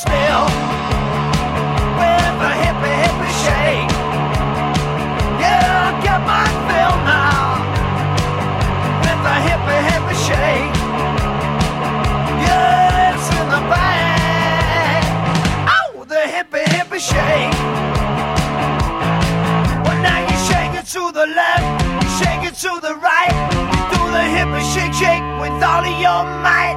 still with a hippie hippie shake. Yeah, I got my fill now with a hippie hippie shake. Yeah, it's in the bag. Oh, the hippie hippie shake. Well, now you shake it to the left, you shake it to the right. You do the hippie shake shake with all of your might.